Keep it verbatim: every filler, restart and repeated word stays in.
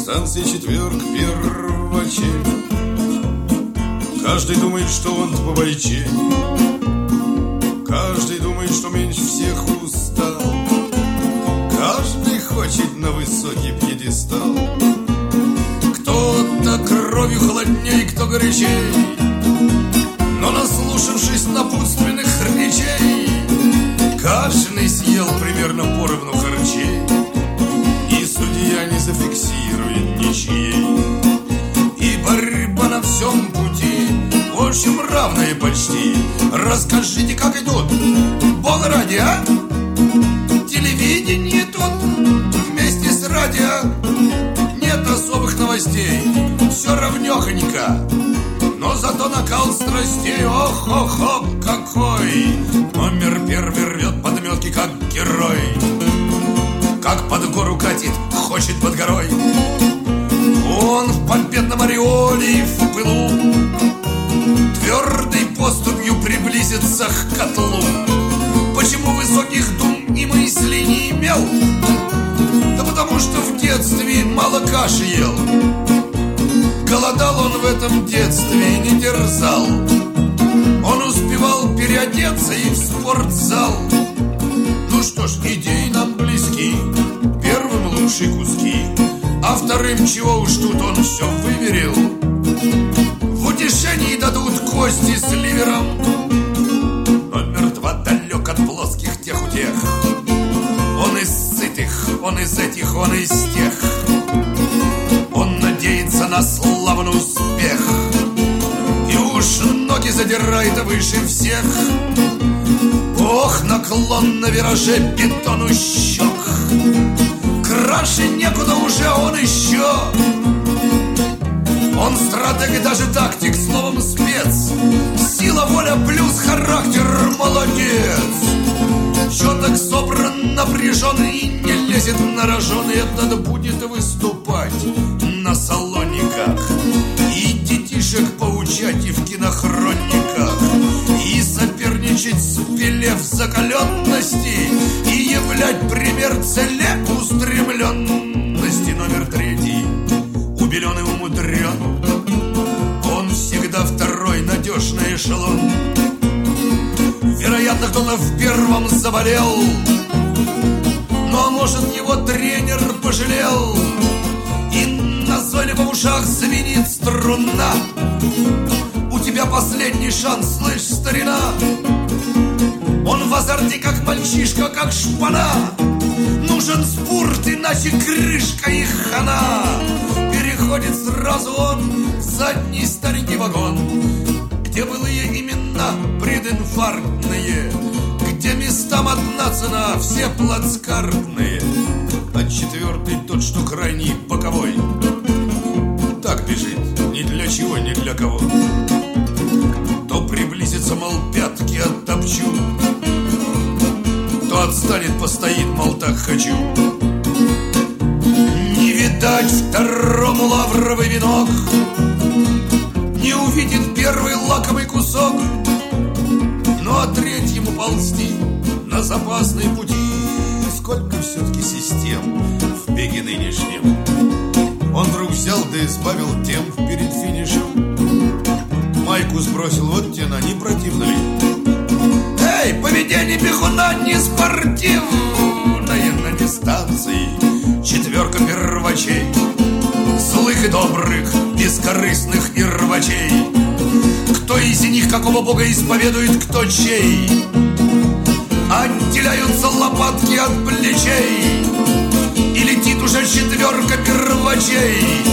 станции четверг первачей. Каждый думает, что он побойчей, каждый думает, что меньше всех устал, каждый хочет на высокий пьедестал. Кто-то кровью холодней, кто горячей, но наслушавшись напутственных речей, каждый съел примерно поровну харчей, и судья не зафиксирует ничьей. И борьба на всем пути, в общем, равная почти. Расскажите, как идут, Бога ради, а? Телевидение тут вместе с радио. Нет особых новостей, все равнёхонько, но зато накал страстей, ох-ох-ох, какой! Номер первый рвет подметки, как герой, как под гору катит, хочет под горой. Он в победном ореоле и в пылу твердой поступью приблизится к котлу. Почему высоких дум и мыслей не имел? Да потому что в детстве мало каши ел. Голодал он в этом детстве и не дерзал. Он успевал переодеться и в спортзал. Ну что ж, идеи нам близки, первым лучшие куски, а вторым чего уж тут он все выверил. В утешении дадут кости с ливером. Номер два далек от плоских тех утех. Он из сытых, он из этих, он из тех. Он надеется на славу, на успех, и уж ноги задирает выше всех. Ох, наклон на вираже бетону щек. Краше некуда уже он еще. Он стратег и даже тактик, словом спец. Сила, воля плюс характер, молодец. Четок собран, напряжен и не лезет на рожон. И этот будет выступать на салониках, и детишек поучать и в кинохрониках, и соперничать с Пеле в закаленности, и являть пример целеустремленности. Номер третий убелен и умудрен. Он всегда второй, надежный эшелон. Вероятно, кто-то в первом заболел, ну а может, его тренер пожалел, и назойливо в ушах звенит струна. У тебя последний шанс, слышь, старина. Он в азарте, как мальчишка, как шпана. Нужен спорт, иначе крышка и хана. Переходит сразу он в задний старенький вагон, где былые имена прединфарктные, где местам одна цена, все плацкартные. А четвертый тот, что крайний боковой, так бежит, ни для чего, ни для кого. То приблизится, мол, пятки оттопчу, то отстанет, постоит, мол, так хочу. Не видать второму лавровый венок, не увидит первый лакомый кусок, ну а третьему ползти на запасные пути. Сколько все-таки систем в беге нынешнем. Он вдруг взял да избавил темп перед финишем. Майку сбросил, вот тена, не противно ли? Эй, поведение бегуна не спортивное на дистанции. Четверка первачей, злых и добрых, бескорыстных и рвачей. Кто из них какого бога исповедует, кто чей? Отделяются лопатки от плечей, и летит уже четверка первачей.